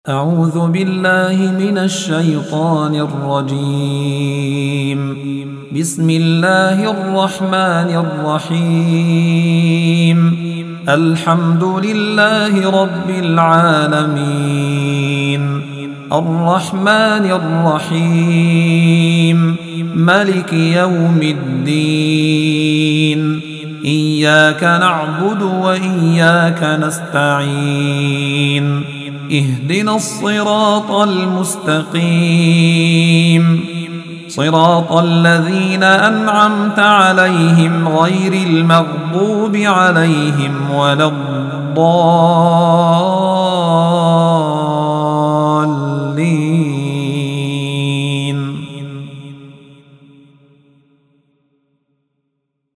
أعوذ بالله من الشيطان الرجيم. بسم الله الرحمن الرحيم. الحمد لله رب العالمين، الرحمن الرحيم، ملك يوم الدين. إياك نعبد وإياك نستعين. اهدنا الصراط المستقيم، صراط الذين أنعمت عليهم غير المغضوب عليهم ولا الضالين.